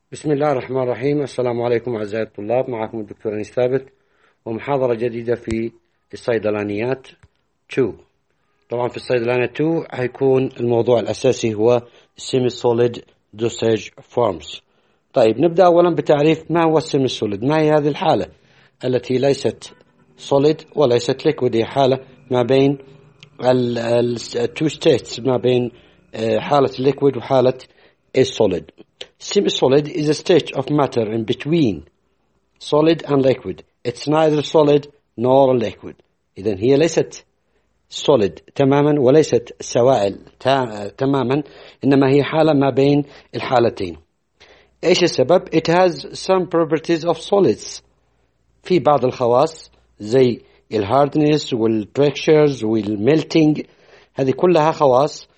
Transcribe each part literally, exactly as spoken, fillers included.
بسم الله الرحمن الرحيم. السلام عليكم أعزائي الطلاب، معكم الدكتور أنيس ثابت ومحاضرة جديدة في الصيدلانيات اثنين. طبعا في الصيدلانية اثنين هيكون الموضوع الأساسي هو semi solid dosage forms. طيب نبدأ أولا بتعريف ما هو السيمي سوليد. ما هي هذه الحالة التي ليست solid وليست liquid؟ هي حالة ما بين ال two states، ما بين حالة liquid وحالة solid. Semi-solid is a state of matter in between solid and liquid. It's neither solid nor liquid. إذن هي ليست solid تماما وليست سوائل تماما، إنما هي حالة ما بين الحالتين. إيش السبب؟ It has some properties of solids. في بعض الخواص زي الهاردنس والتريكشرز والميلتينج، هذه كلها خواص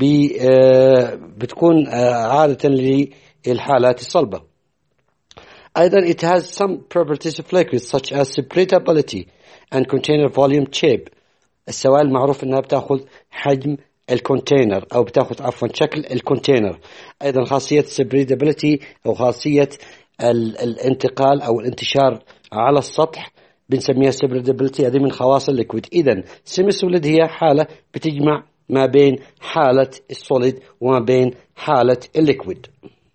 بتكون عادة للحالات الصلبة. أيضا it has some properties of liquids such as spreadability and container volume shape. السوائل معروف أنها بتأخذ حجم الكونتينر أو بتأخذ عفوا شكل الكونتينر. أيضا خاصية spreadability أو خاصية الانتقال أو الانتشار على السطح بنسميها spreadability. هذه من خواص الليكويد. إذن semi solid هي حالة بتجمع ما بين حالة السوليد وما بين حالة الليكويد.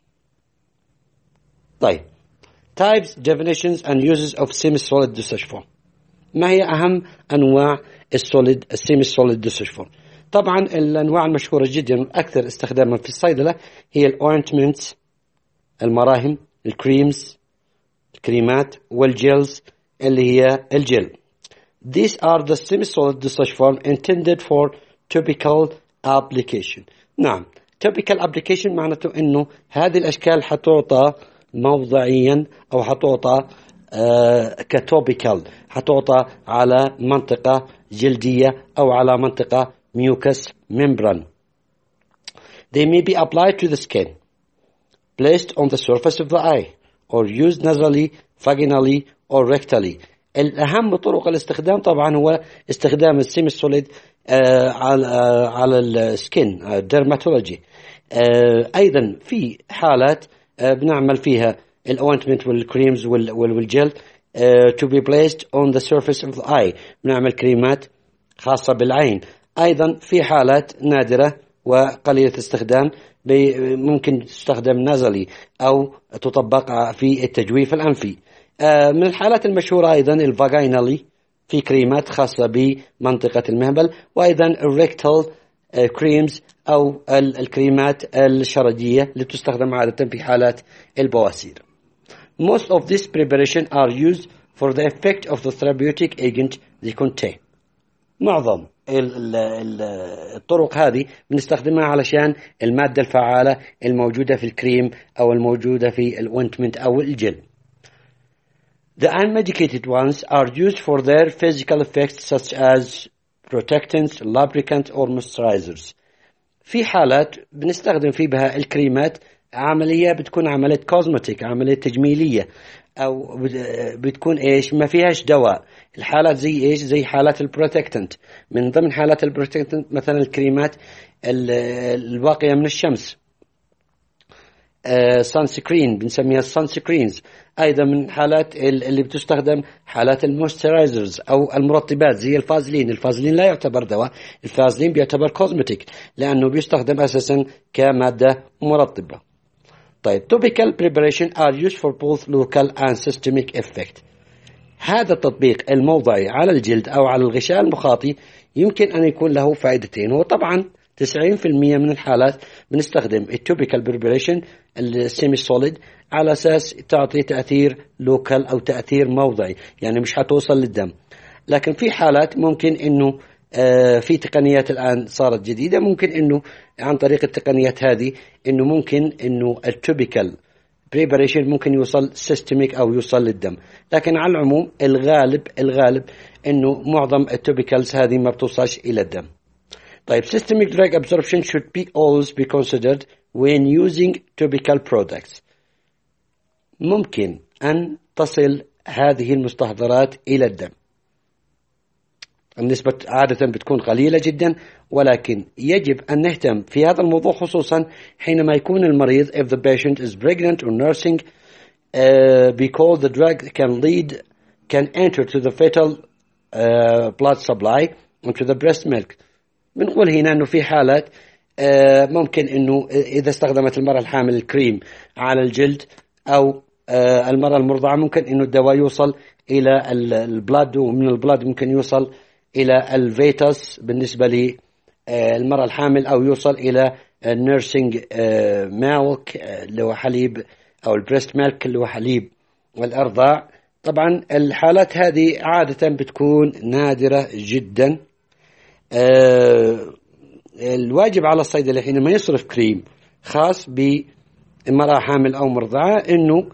طيب types, definitions and uses of semi-solid dosage form. ما هي أهم أنواع السوليد السيمي سوليد دوسج فورم؟ طبعا الأنواع المشهورة جدا والأكثر استخداما في الصيدلة هي الأوينتمنتس، المراهم، الكريمز، الكريمات، والجيلز اللي هي الجل. These are the semi-solid dosage form intended for topical application. نعم، topical application معناته إنه هذه الأشكال حتعطى موضعيا أو حتعطى آه كتوبيكال، حتعطى على منطقة جلدية أو على منطقة mucous membrane. They may be applied to the skin, placed on the surface of the eye, or used nasally, vaginally, or rectally. الأهم طرق الاستخدام طبعا هو استخدام السيمي سوليد آه على آه على السكين آه dermatology. آه أيضا في حالات آه بنعمل فيها الأوينتمنت والكريمز والجل uh, to be placed on the surface of the eye. بنعمل كريمات خاصة بالعين. أيضا في حالات نادرة وقليلة استخدام ممكن تستخدم نازلي أو تطبق في التجويف الأنفي. uh, من الحالات المشهورة أيضا الفاجينالي، في كريمات خاصة بمنطقة المهبل، وأيضا الريكتال كريمز أو الكريمات الشرجية اللي تستخدم عادة في حالات البواسير. Most of these preparations are used for the effect of the therapeutic agent they contain. معظم الطرق هذه بنستخدمها علشان المادة الفعالة الموجودة في الكريم أو الموجودة في الأوينتمنت أو الجل. The unmedicated ones are used for their physical effects such as protectants, lubricants or moisturizers. في حالات بنستخدم في بها الكريمات عملية بتكون عملية كوزمتيك، عملية تجميلية، أو بتكون إيش ما فيهاش دواء. الحالات زي إيش؟ زي حالات البروتكتنت. من ضمن حالات البروتكتنت مثلا الكريمات الواقية من الشمس، سان سكرين بنسميها السان سكرينز. أيضا من حالات اللي بتستخدم حالات المويسترايزرز أو المرطبات زي الفازلين. الفازلين لا يعتبر دواء، الفازلين بيعتبر كوزمتيك لأنه بيستخدم أساسا كمادة مرطبة. طيب topical preparation are used for both local and systemic effect. هذا التطبيق الموضعي على الجلد أو على الغشاء المخاطي يمكن أن يكون له فائدتين. هو طبعا تسعين بالمئة من الحالات بنستخدم التوبيكال بريبريشن السيمي سوليد على أساس تعطي تأثير لوكال أو تأثير موضعي، يعني مش هتوصل للدم. لكن في حالات ممكن إنه آه في تقنيات الآن صارت جديدة، ممكن إنه عن طريق التقنيات هذه إنه ممكن إنه التوبيكال بريبريشن ممكن يوصل سيستميك أو يوصل للدم. لكن على العموم الغالب الغالب إنه معظم التوبيكالز هذه ما بتوصلش إلى الدم. طيب systemic drug absorption should be always be considered when using topical products. ممكن أن تصل هذه المستحضرات إلى الدم. النسبة عادة بتكون قليلة جدا، ولكن يجب أن نهتم في هذا الموضوع خصوصا حينما يكون المريض if the patient is pregnant or nursing uh, because the drug can lead can enter to the fetal uh, blood supply into the breast milk. بنقول هنا أنه في حالات uh, ممكن أنه إذا استخدمت المرأة الحامل الكريم على الجلد أو uh, المرأة المرضعة ممكن أنه الدواء يوصل إلى البلاد، ومن البلاد ممكن يوصل إلى الفيتس بالنسبة للمرأة الحامل، أو يوصل إلى النيرسينج ميلك اللي هو حليب، أو البريست ميلك اللي هو حليب والأرضاع. طبعا الحالات هذه عادة بتكون نادرة جدا. الواجب على الصيدلي حينما يصرف كريم خاص بامرأة حامل أو مرضعة إنه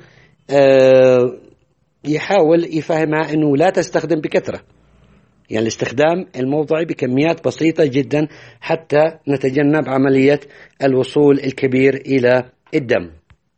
يحاول يفهمها إنه لا تستخدم بكثرة، يعني الاستخدام الموضعي بكميات بسيطة جدا حتى نتجنب عملية الوصول الكبير إلى الدم.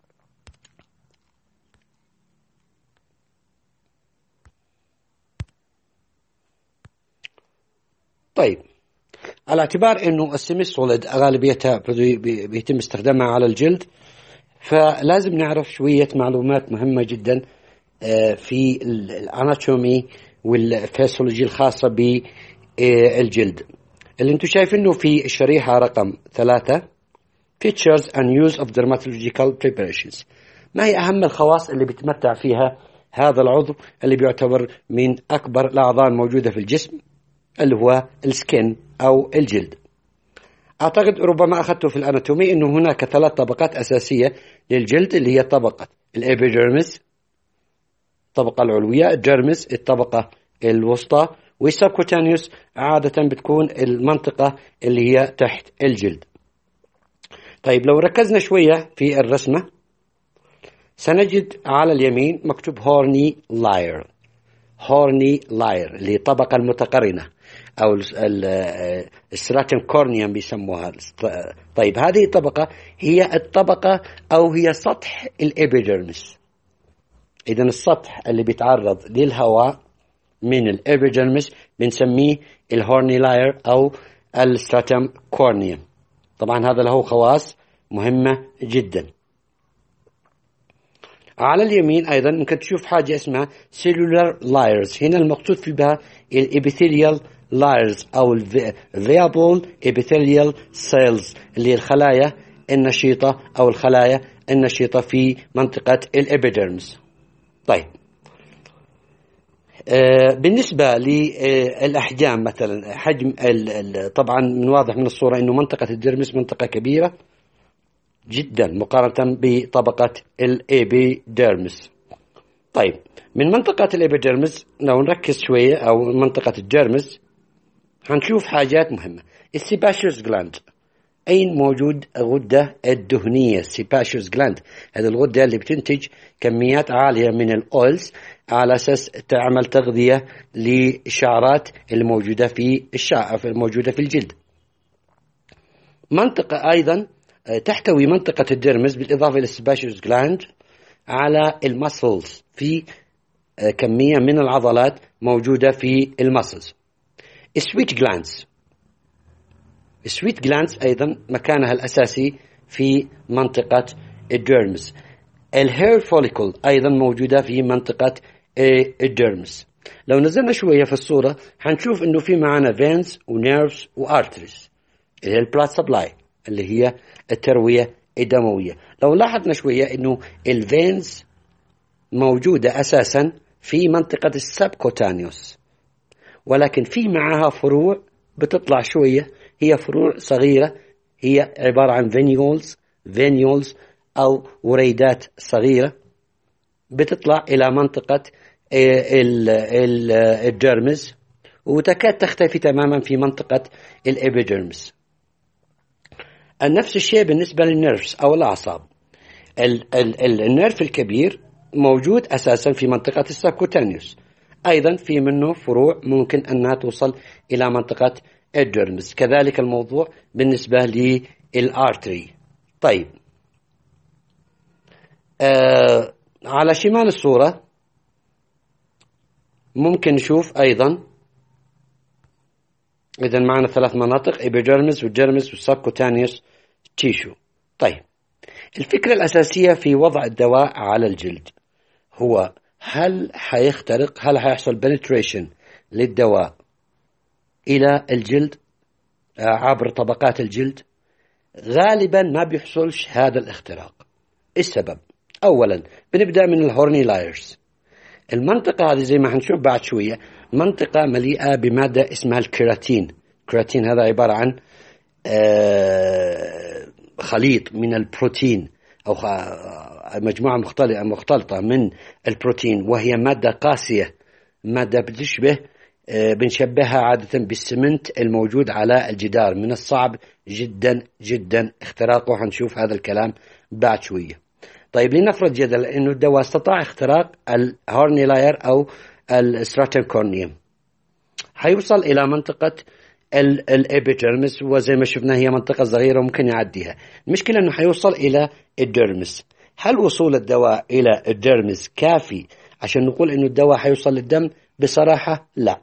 طيب، على اعتبار أنه السيمي سوليد غالبيتها بيتم استخدامها على الجلد، فلازم نعرف شوية معلومات مهمة جدا في الاناتومي والفسيولوجي الخاصة بالجلد. اللي انتم شايفينه في الشريحة رقم ثلاثة features and use of dermatological preparations. ما هي أهم الخواص اللي بيتمتع فيها هذا العضو اللي بيعتبر من أكبر الأعضاء الموجودة في الجسم، اللي هو السكين أو الجلد. أعتقد ربما أخذته في الاناتومي أنه هناك ثلاث طبقات أساسية للجلد، اللي هي طبقة الإبيديرمس الطبقة العلوية، الديرمس الطبقة الوسطى، والسبكوتانيوس عادة بتكون المنطقة اللي هي تحت الجلد. طيب، لو ركزنا شوية في الرسمة سنجد على اليمين مكتوب هورني لاير. هورني لاير اللي هي الطبقة المتقرنة أو الستراتم كورنيوم بيسموها. طيب، هذه الطبقة هي الطبقة أو هي سطح الإبيديرمس. إذن السطح اللي بيتعرض للهواء من الإبيديرمس بنسميه الهورني لاير أو الستراتم كورنيوم. طبعا هذا له خواص مهمة جدا. على اليمين أيضا ممكن تشوف حاجة اسمها cellular layers. هنا المقصود في بها الابيثيليال layers أو viable epithelial cells اللي هي الخلايا النشيطة أو الخلايا النشيطة في منطقة الإبيديرمس. طيب، آه بالنسبة للأحجام مثلا حجم طبعا من واضح من الصورة أنه منطقة الديرمس منطقة كبيرة جدا مقارنة بطبقة الإبيديرمس. طيب، من منطقة الإبيديرمس لو نركز شوية أو منطقة الديرمس هنشوف حاجات مهمة. السيباشيوس جلاند، أين موجود الغدة الدهنية السيباشيوس جلاند؟ هذه الغدة اللي بتنتج كميات عالية من الأويلز على أساس تعمل تغذية للشعرات اللي موجودة في الشعر الموجودة في الجلد. منطقة أيضا تحتوي منطقة الديرمس بالإضافة إلى السيباشيوس جلاند على المسلز، في كمية من العضلات موجودة في المسلز. السويت جلاندز السويت جلاندز أيضا مكانها الأساسي في منطقة الديرمس. الهير فوليكل أيضا موجودة في منطقة الديرمس. لو نزلنا شوية في الصورة هنشوف إنه في معنا فينز ونيرفز وارتريز اللي هي البلاد سبلاي اللي هي التروية الدموية. لو لاحظنا شوية إنه الفينز موجودة أساسا في منطقة السبكوتانيوس، ولكن في معها فروع بتطلع شوية، هي فروع صغيرة، هي عبارة عن فينيولز فينيولز أو وريدات صغيرة بتطلع إلى منطقة الديرمس وتكاد تختفي تماما في منطقة الإبيديرمس. نفس الشيء بالنسبة للنيرفز أو الأعصاب. النيرف الكبير موجود أساسا في منطقة السبكوتانيوس، أيضا في منه فروع ممكن أنها توصل إلى منطقة الديرمس. كذلك الموضوع بالنسبة للآرتري. طيب، آه على شمال الصورة ممكن نشوف أيضا إذا معنا ثلاث مناطق: إبيديرمس والديرمس والسبكوتانيوس تيشو. طيب، الفكرة الأساسية في وضع الدواء على الجلد هو هل حيخترق، هل حيحصل penetration للدواء إلى الجلد عبر طبقات الجلد؟ غالبا ما بيحصلش هذا الاختراق. السبب أولا بنبدأ من الهورني لايرز. المنطقة هذه زي ما هنشوف بعد شوية منطقة مليئة بمادة اسمها الكيراتين. الكيراتين هذا عبارة عن خليط من البروتين أو مجموعة مختلطة مختلطة من البروتين، وهي مادة قاسية، مادة بتشبه بنشبهها عادة بالسمنت الموجود على الجدار. من الصعب جدا جدا اختراقه، هنشوف هذا الكلام بعد شوية. طيب، لنفرض جدلا انه الدواء استطاع اختراق الهورني لاير او الستراتم كورنيوم، حيوصل الى منطقة الابيديرمس، وزي ما شفنا هي منطقة صغيرة وممكن يعديها. المشكلة انه حيوصل الى الديرمس. هل وصول الدواء الى الديرمس كافي عشان نقول انه الدواء حيوصل للدم؟ بصراحة لا.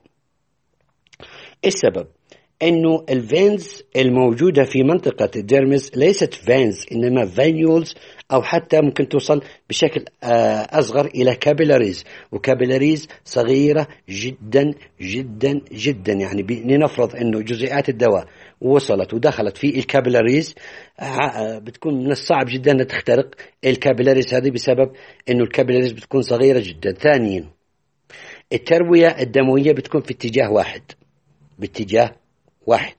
السبب انه الفينز الموجودة في منطقة الديرمس ليست فينز، انما فينيولز، او حتى ممكن توصل بشكل اصغر الى كابيلاريز، وكابيلاريز صغيرة جدا جدا جدا. يعني لنفرض انه جزيئات الدواء وصلت ودخلت في الكابيلاريز، بتكون من الصعب جدا ان تخترق الكابيلاريز هذه بسبب انه الكابيلاريز بتكون صغيرة جدا. ثانيا، التروية الدموية بتكون في اتجاه واحد، باتجاه واحد.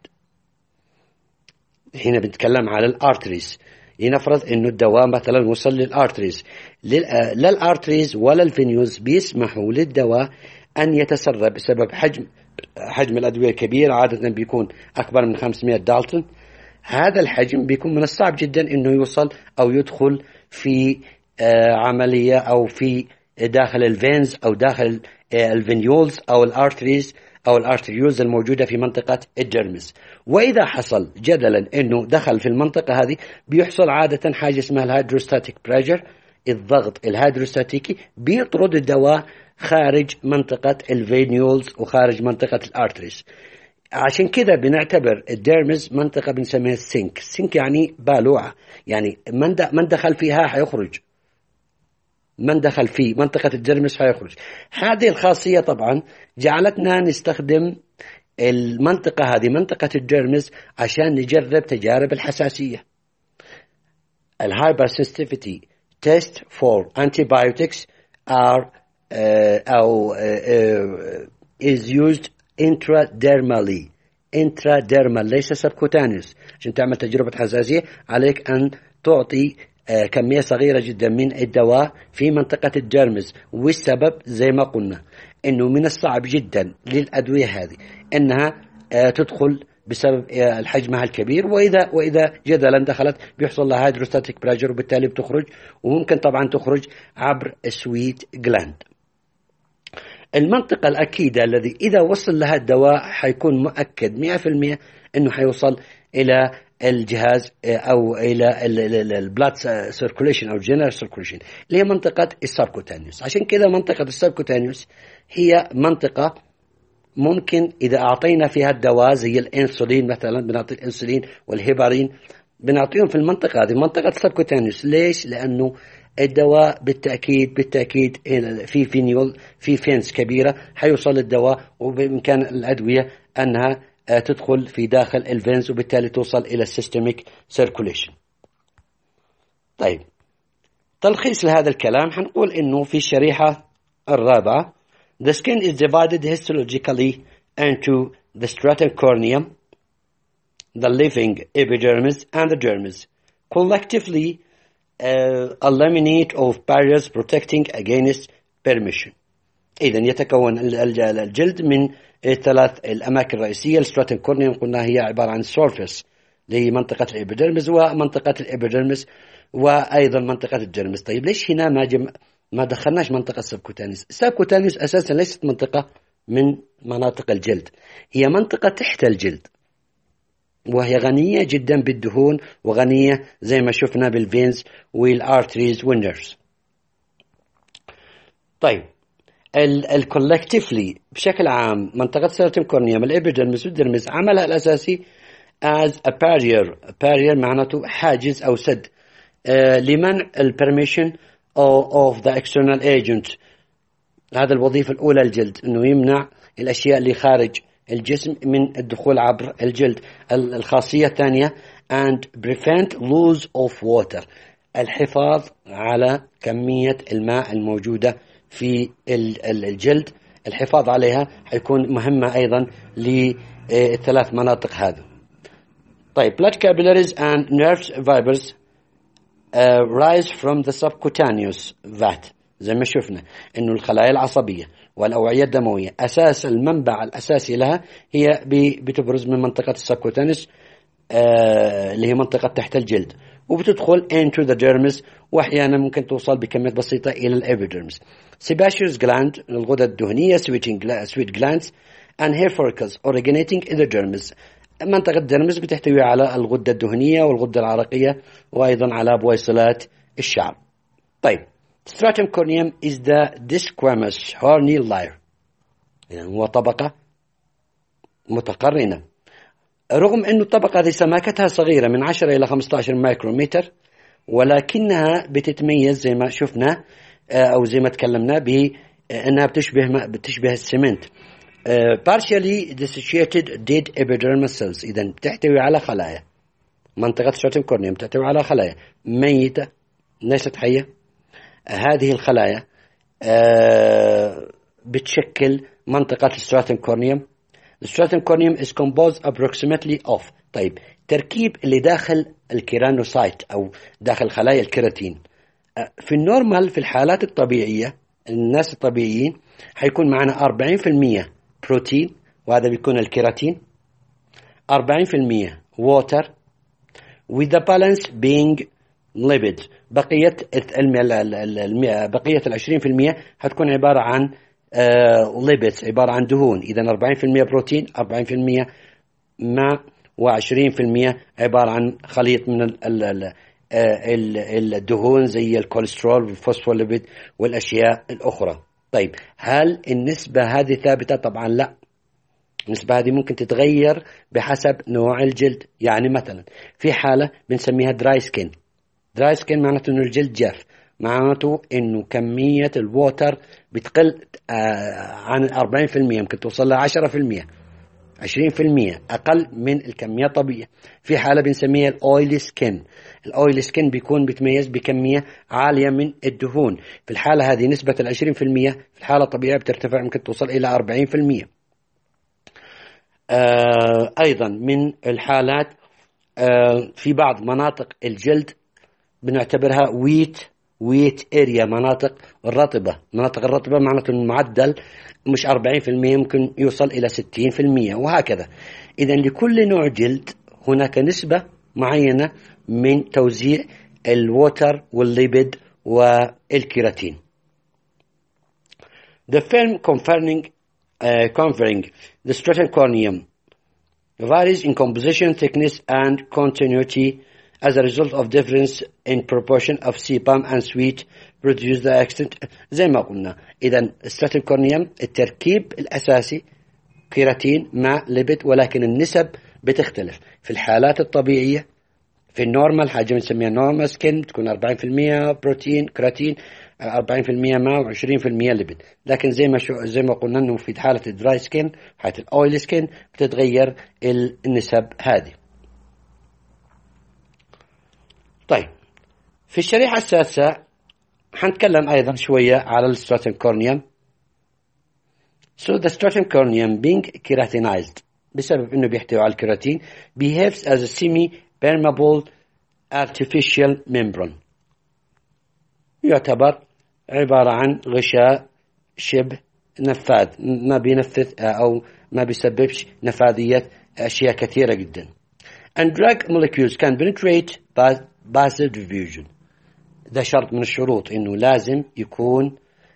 هنا بنتكلم على الارتريز. لنفرض انه الدواء مثلا وصل للارتريز، لا الارتريز ولا الفينيوز بيسمحوا للدواء ان يتسرب بسبب حجم حجم الادويه الكبير، عاده بيكون اكبر من خمسمائة دالتون. هذا الحجم بيكون من الصعب جدا انه يوصل او يدخل في عمليه او في داخل الفينز او داخل الفينيولز او الارتريز أو الارتريولز الموجودة في منطقة الديرمس. وإذا حصل جدلا أنه دخل في المنطقة هذه، بيحصل عادة حاجة اسمها الهيدروستاتيك بريشر، الضغط الهيدروستاتيكي بيطرد الدواء خارج منطقة الفينيولز وخارج منطقة الارتريز. عشان كده بنعتبر الديرمس منطقة بنسميها السينك. السينك يعني بالوعة، يعني من دخل فيها حيخرج، من دخل في منطقة الديرمس هيخرج. هذه الخاصية طبعا جعلتنا نستخدم المنطقة هذه منطقة الديرمس عشان نجرب تجارب الحساسية. الهايبرسنسيتيفيتي تيست فور antibiotics are uh, أو uh, uh, is used intradermally. intradermal ليس subcutaneous. عشان تعمل تجربة حساسية عليك أن تعطي كمية صغيرة جدا من الدواء في منطقة الديرمس، والسبب زي ما قلنا انه من الصعب جدا للأدوية هذه انها تدخل بسبب حجمها الكبير، واذا واذا جدلا دخلت بيحصل لها هيدروستاتيك بريشر وبالتالي بتخرج، وممكن طبعا تخرج عبر السويت جلاند. المنطقة الأكيدة الذي إذا وصل لها الدواء حيكون مؤكد مئة بالمئة انه حيوصل الى الجهاز او الى البلاد سيركوليشن او الجنرال سيركوليشن، اللي هي منطقه السبكوتانيوس. عشان كذا منطقه السبكوتانيوس هي منطقه ممكن اذا اعطينا فيها الدواء زي الانسولين مثلا، بنعطي الانسولين والهيبارين بنعطيهم في المنطقه هذه منطقه السبكوتانيوس. ليش؟ لانه الدواء بالتاكيد بالتاكيد في فينيول في فينز كبيره حيوصل الدواء، وبامكان الادويه انها تدخل في داخل الفينز وبالتالي توصل إلى السيستميك سيركوليشن. طيب، تلخيص لهذا الكلام حنقول إنه في الشريحة الرابعة the skin is divided histologically into the stratum corneum, the living epidermis and the dermis. Collectively uh, a laminate of barriers protecting against permission. إذن يتكون الجلد من ثلاث الأماكن الرئيسية. الستراتم كورنيوم قلنا هي عبارة عن سورفيس لمنطقة الإبيديرمس ومنطقة الإبيديرمس وأيضا منطقة الديرمس. طيب، ليش هنا ما جم... ما دخلناش منطقة السبكوتانيوس؟ السبكوتانيوس أساسا ليست منطقة من مناطق الجلد، هي منطقة تحت الجلد، وهي غنية جدا بالدهون وغنية زي ما شفنا بالفينز والارتريز والنيرفز. طيب، الكولكتيفلي بشكل عام منطقة السيرتم كورنيوم الإبيدرمس والدرمس عملها الأساسي as a barrier barrier معناته حاجز أو سد uh, لمنع البرميشن of the external agent. هذا الوظيفة الأولى الجلد إنه يمنع الأشياء اللي خارج الجسم من الدخول عبر الجلد. الخاصية الثانية and prevent loss of water الحفاظ على كمية الماء الموجودة في الجلد. الحفاظ عليها حيكون مهمة أيضا للثلاث مناطق هذه. طيب blood capillaries and nerve fibers uh, rise from the subcutaneous vat. زي ما شفنا إنه الخلايا العصبية والأوعية الدموية أساس المنبع الأساسي لها هي بتبرز من منطقة السبكوتانيوس آه اللي هي منطقة تحت الجلد وبتدخل into the dermis وأحيانا ممكن توصل بكميات بسيطة إلى الإبيدرمس. sebaceous gland الغدة الدهنية sweat glands and hair follicles originating in the dermis. منطقة الدرمس بتحتوي على الغدة الدهنية والغدة العرقية وأيضا على بويصلات الشعر. طيب stratum corneum is the disquamous horny layer يعني هو طبقة متقرنة. رغم أن الطبقة هذه سماكتها صغيرة من عشرة إلى خمسة عشر مايكرومتر ولكنها بتتميز زي ما شفنا أو زي ما تكلمنا بأنها بتشبه بتشبه السمنت. partially dissociated dead epidermal cells إذا بتحتوي على خلايا. منطقة stratum corneum بتحتوي على خلايا ميتة ليست حية. هذه الخلايا بتشكل منطقة الستراتم كورنيوم. الستراتم كورنيوم is composed approximately of طيب تركيب اللي داخل الكيرانوسايت أو داخل خلايا الكيراتين. في النورمال في الحالات الطبيعية الناس الطبيعيين حيكون معنا أربعين بالمئة بروتين وهذا بيكون الكيراتين أربعين بالمئة water with the balance being lipid. بقية بقية العشرين في المئة هتكون عبارة عن lipids عبارة عن دهون. إذا أربعين في المئة بروتين أربعين في المئة ماء وعشرين في المئة عبارة عن خليط من الدهون زي الكوليسترول والفوسفوليبيد والأشياء الأخرى. طيب هل النسبة هذه ثابتة؟ طبعا لا. النسبة هذه ممكن تتغير بحسب نوع الجلد. يعني مثلا في حالة بنسميها دراي سكين. دراي سكين معناته إنه الجلد جاف معناته إنه كمية الووتر بتقل عن أربعين في المئة ممكن توصل ل عشرة في المئة عشرين في المئة أقل من الكمية الطبيعية. في حالة بنسميها الأويلي سكين. الأويلي سكين بيكون بيتميز بكمية عالية من الدهون. في الحالة هذه نسبة العشرين في المئة في الحالة الطبيعية بترتفع ممكن توصل إلى أربعين في المئة. آه أيضا من الحالات آه في بعض مناطق الجلد بنعتبرها ويت ويت اريا مناطق الرطبة. مناطق الرطبة معناته المعدل مش أربعين في المئة ممكن يوصل إلى ستين في المئة وهكذا. إذا لكل نوع جلد هناك نسبة معينة من توزيع الووتر والليبيد والكيراتين. The film conferring, uh, covering the stratum corneum varies in composition, thickness and continuity as a result of difference in proportion of sebum and sweat produce the extent. زي ما قلنا إذا stratum corneum التركيب الأساسي كيراتين ماء ليبيد ولكن النسب بتختلف. في الحالات الطبيعية في النورمال حاجة بنسميها نورمال سكين بتكون أربعين في المئة بروتين كيراتين أربعين في المئة ماء وعشرين في المئة ليبيد. لكن زي ما شو زي ما قلنا إنه في حالة الدراي سكين حالة الأويل سكين بتتغير النسب هذه. طيب في الشريحة السادسة حنتكلم أيضا شوية على الستراتم كورنيوم. So the stratum corneum being keratinized بسبب إنه بيحتوي على الكيراتين behaves as a semi-permeable artificial membrane. يعتبر عبارة عن غشاء شبه نفاذ ما بينفذ أو ما بيسببش نفاذية أشياء كثيرة جدا. And drug molecules can penetrate by passive diffusion. ده شرط من الشروط إنه لازم يكون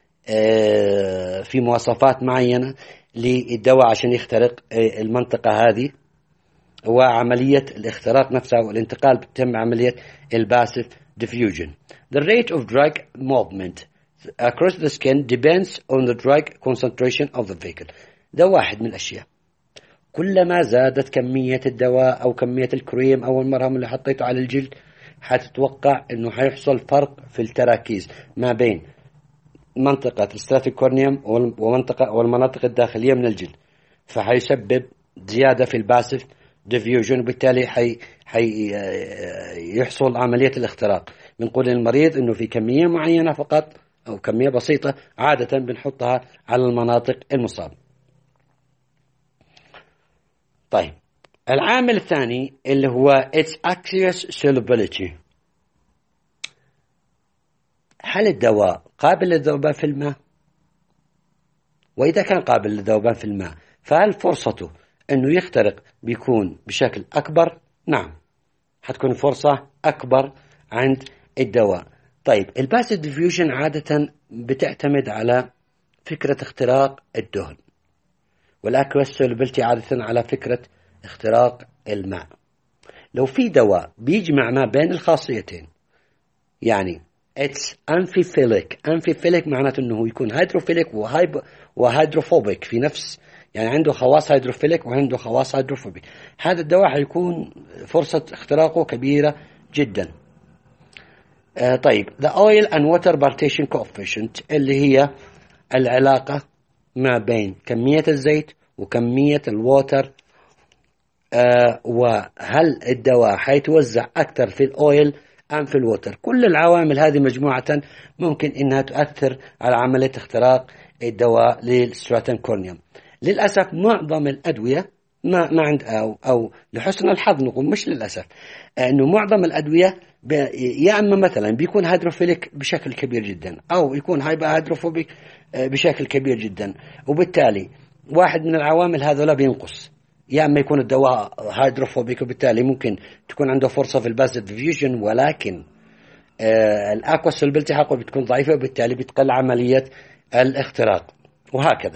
في مواصفات معينة للدواء عشان يخترق المنطقة هذه وعملية الاختراق نفسها والانتقال بتتم عملية الباسيف diffusion. The rate of drug movement across the skin depends on the drug concentration of the vehicle. ده واحد من الأشياء. كلما زادت كمية الدواء أو كمية الكريم أو المرهم اللي حطيته على الجلد حتتوقع أنه حيحصل فرق في التراكيز ما بين منطقة الستراتوكورنيوم ومنطقة والمناطق الداخلية من الجلد، فحيسبب زيادة في الباسف ديفيوجن، وبالتالي حي حي يحصل عملية الاختراق. بنقول للمريض إنه في كمية معينة فقط أو كمية بسيطة عادة بنحطها على المناطق المصابة. طيب العامل الثاني اللي هو its aqueous solubility. هل الدواء قابل للذوبان في الماء؟ وإذا كان قابل للذوبان في الماء فهل فرصته أنه يخترق بيكون بشكل أكبر؟ نعم، حتكون فرصة أكبر عند الدواء. طيب الباسيف ديفيوجن عادة بتعتمد على فكرة اختراق الدهن، والأكويس سولوبيلتي عادة على فكرة اختراق الماء. لو في دواء بيجمع ما بين الخاصيتين، يعني it's amphiphilic. amphiphilic معناته أنه يكون هيدروفيليك وهيدروفوبيك في نفس، يعني عنده خواص هيدروفيليك وعنده خواص هيدروفوبيك. هذا الدواء حيكون فرصة اختراقه كبيرة جدا. آه طيب the oil and water partition coefficient اللي هي العلاقة ما بين كمية الزيت وكمية الووتر، آه وهل الدواء حيتوزع أكثر في الأويل أم في الووتر. كل العوامل هذه مجموعة ممكن إنها تؤثر على عملية اختراق الدواء للستراتوكورنيوم. للأسف معظم الأدوية ما ما عند أو أو لحسن الحظ نقول مش للأسف إنه معظم الأدوية يا إما مثلا بيكون هيدروفيليك بشكل كبير جدا أو يكون هيبقى هيدروفوبيك بشكل كبير جدا، وبالتالي واحد من العوامل هذولا بينقص، يا إما يكون الدواء هيدروفوبيك وبالتالي ممكن تكون عنده فرصة في الباسيف ديفيوجن، ولكن آه الأكوا سولوبيلتي حقه بتكون ضعيفة وبالتالي بتقل عملية الاختراق، وهكذا.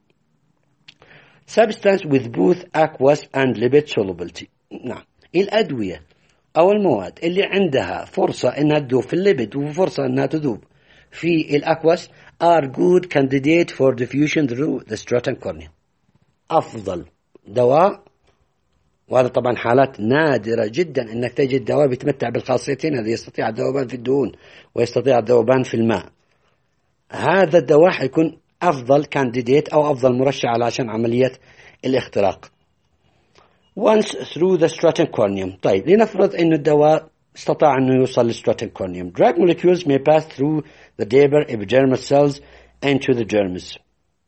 substance with both aqueous and lipid solubility. نعم، الأدوية أو المواد اللي عندها فرصة إنها تذوب في الليبيد وفرصة إنها تذوب في الأكواس are good candidate for diffusion through the stratum corneum. أفضل دواء، وهذا طبعا حالات نادرة جدا إنك تجد دواء بيتمتع بالخاصيتين هذه، يستطيع الذوبان في الدهون ويستطيع الذوبان في الماء. هذا الدواء حيكون أفضل كانديديت أو أفضل مرشح علشان عملية الاختراق. once through the stratum corneum. طيب لنفرض إنه الدواء استطاع إنه يوصل للstratum corneum. drug molecules may pass through the deeper epidermal cells into the dermis.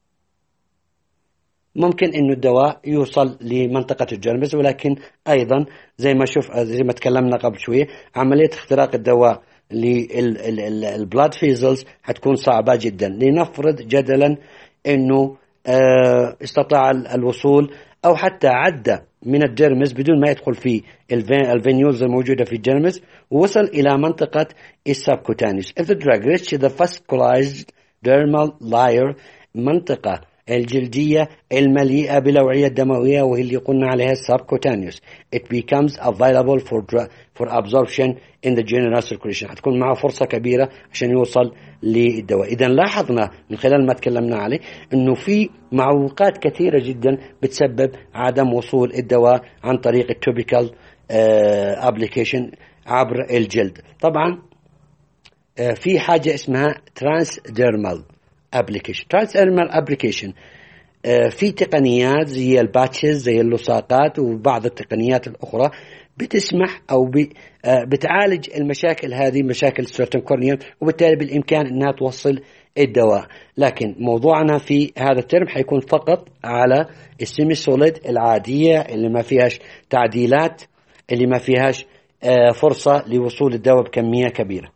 ممكن إنه الدواء يوصل لمنطقة الجرمز، ولكن أيضا زي ما شوف زي ما تكلمنا قبل شوية عملية اختراق الدواء للبلاد فيزلز هتكون صعبة جدا. لنفرض جدلا إنه اه استطاع الوصول أو حتى عدى من الديرمز بدون ما يدخل في الفينيولز الموجودة في الديرمز ووصل إلى منطقة السبكوتانيوس. if the drug reached the fascicularized dermal layer، منطقة الجلدية المليئة بالأوعية الدموية وهي اللي قلنا عليها subcutaneous، it becomes available for for absorption in the general circulation. هتكون معه فرصة كبيرة عشان يوصل للدواء. إذا لاحظنا من خلال ما تكلمنا عليه إنه في معوقات كثيرة جدا بتسبب عدم وصول الدواء عن طريق التوبيكال application عبر الجلد. طبعا في حاجة اسمها transdermal application. transdermal application في تقنيات زي الباتشز زي اللصاقات وبعض التقنيات الأخرى بتسمح أو بتعالج المشاكل هذه، مشاكل الستراتوم كورنيوم، وبالتالي بالإمكان أنها توصل الدواء. لكن موضوعنا في هذا الترم حيكون فقط على السيمي سوليد العادية اللي ما فيهاش تعديلات، اللي ما فيهاش فرصة لوصول الدواء بكمية كبيرة.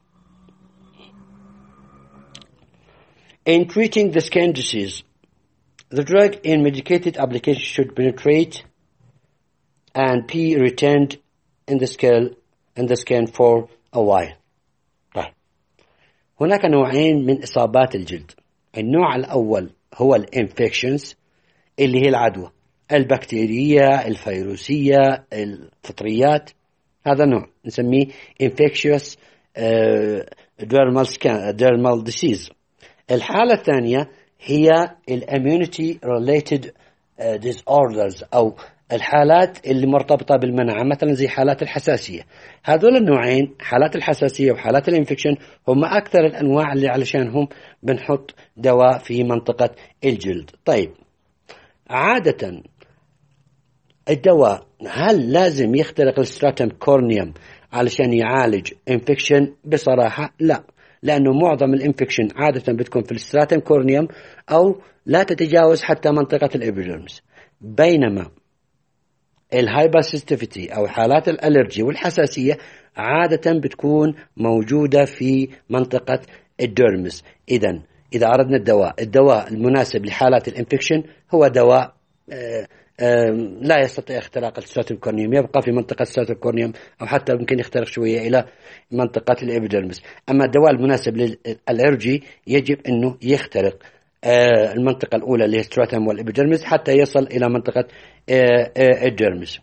In treating the skin disease, the drug in medicated application should penetrate and be retained in the skin in the skin for a while. طيب. هناك نوعين من إصابات الجلد. النوع الأول هو الانفكشنز اللي هي العدوى البكتيرية، الفيروسية، الفطريات. هذا نوع نسميه infectious uh, dermal skin dermal disease. الحالة الثانية هي الاميونيتي related disorders أو الحالات اللي مرتبطة بالمناعة، مثلا زي حالات الحساسية. هذول النوعين، حالات الحساسية وحالات الانفكشن، هم أكثر الأنواع اللي علشانهم بنحط دواء في منطقة الجلد. طيب، عادة الدواء هل لازم يخترق الستراتم كورنيوم علشان يعالج انفكشن؟ بصراحة لا، لأنه معظم الانفكشن عادة بتكون في الستراتم كورنيوم أو لا تتجاوز حتى منطقة الإبيديرمس، بينما الهايبرسنسيتيفيتي أو حالات الألرجي والحساسية عادة بتكون موجودة في منطقة الديرمس. إذن إذا أردنا الدواء الدواء المناسب لحالات الانفكشن هو دواء آه آه لا يستطيع اختراق الستراتم كورنيوم، يبقى في منطقة الستراتم كورنيوم أو حتى ممكن يخترق شوية إلى منطقة الإبيديرمس. أما الدواء المناسب للألرجي يجب أنه يخترق آه المنطقة الأولى اللي هي الستراتم والإبيديرمس حتى يصل إلى منطقة آه آه الديرمس.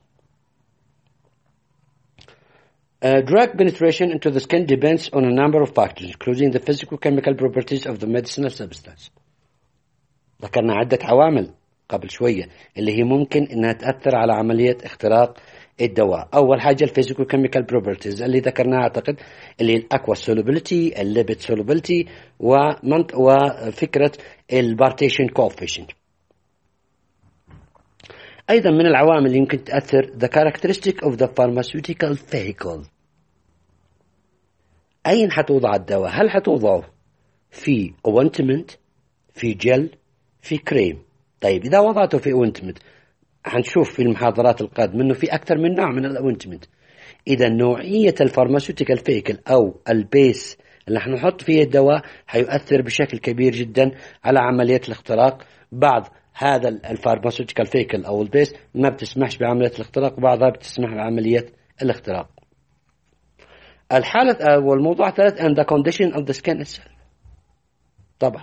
Uh, drug penetration into the skin depends on a number of factors, including the physical chemical properties of the medicinal substance. ذكرنا عدة عوامل قبل شوية اللي هي ممكن انها تأثر على عملية اختراق الدواء. اول حاجة الفيزيكال كيميكال بروبرتيز اللي ذكرناها اعتقد، اللي هي الاكوا سولوبيليتي، الليبيد سولوبيليتي، وفكرة البارتيشن كوفيشنت. ايضا من العوامل اللي يمكن تأثر the characteristic of the pharmaceutical vehicle. اين حتوضع الدواء؟ هل حتوضعه في ointment، في جل، في كريم؟ طيب إذا وضعته في ointment، هنشوف في المحاضرات القادمة إنه في أكثر من نوع من الاوينتمنت. إذا نوعية الفارماسيوتيكال فيكل أو البيس اللي حنحط فيه الدواء هيؤثر بشكل كبير جدا على عملية الاختراق. بعض هذا الفارماسيوتيكال فيكل أو البيس ما بتسمحش بعملية الاختراق، وبعضها بتسمح بعملية الاختراق. الحالة والموضوع الثالث and the condition of the skin itself. طبعا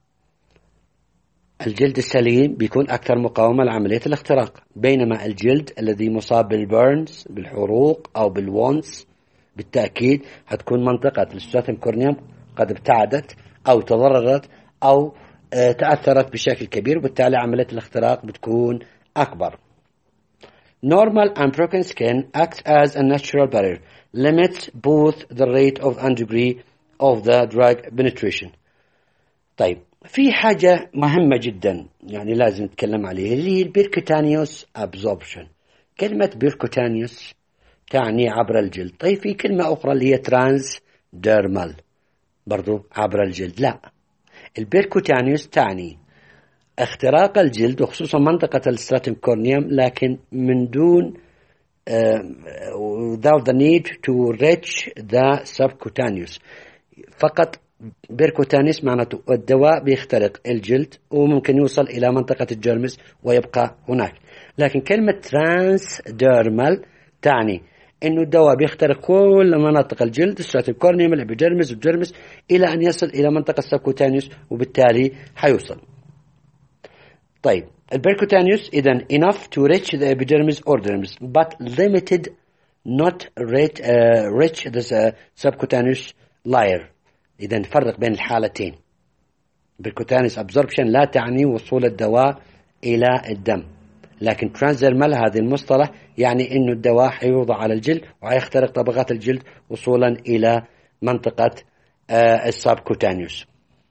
الجلد السليم بيكون أكثر مقاومة لعملية الاختراق، بينما الجلد الذي مصاب بالبيرنز، بالحروق أو بالوونس، بالتأكيد هتكون منطقة الستراتم كورنيوم قد ابتعدت أو تضررت أو تأثرت بشكل كبير، وبالتالي عملية الاختراق بتكون أكبر. Normal and broken skin acts as a natural barrier, limits both the rate of and degree of the drug penetration. طيب، في حاجة مهمة جدا يعني لازم نتكلم عليها، اللي هي البيركوتانيوس absorption. كلمة بيركوتانيوس تعني عبر الجلد. طيب في كلمة أخرى اللي هي ترانس ديرمال، برضو عبر الجلد. لا، البيركوتانيوس تعني اختراق الجلد وخصوصا منطقة الستراتم كورنيوم، لكن من دون uh, without the need to reach the subcutaneous. فقط بيركوتانيس معناته الدواء بيخترق الجلد وممكن يوصل إلى منطقة الجرمس ويبقى هناك. لكن كلمة ترانس ديرمال تعني إنه الدواء بيخترق كل مناطق الجلد، الستراتم كورنيوم، الإبيديرمس والجرمس، إلى أن يصل إلى منطقة السبكوتانيوس، وبالتالي حيوصل. طيب البيركوتانيوس إذن enough to reach the epidermis or dermis but limited not reach, uh, reach the subcutaneous layer. إذن نفرق بين الحالتين. بيركوتانيوس absorption لا تعني وصول الدواء إلى الدم، لكن ترانسديرمال هذا المصطلح يعني إنه الدواء حيوضع على الجلد وحيخترق طبقات الجلد وصولا إلى منطقة uh, السبكوتانيوس.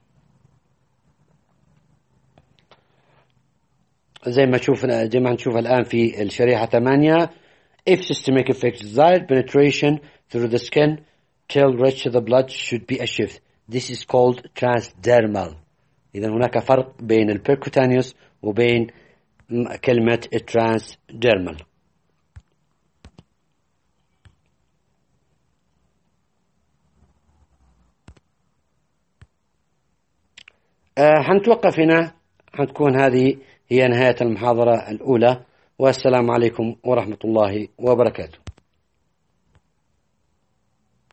زي ما شوفنا زي ما نشوف الآن في الشريحة ثمانية. If systemic effects desired, penetration through the skin till reach the blood should be achieved. This is called transdermal. إذا هناك فرق بين البيركوتانيوس وبين كلمة transdermal. أه حنتوقف هنا، حتكون هذه هي نهاية المحاضرة الأولى، والسلام عليكم ورحمة الله وبركاته.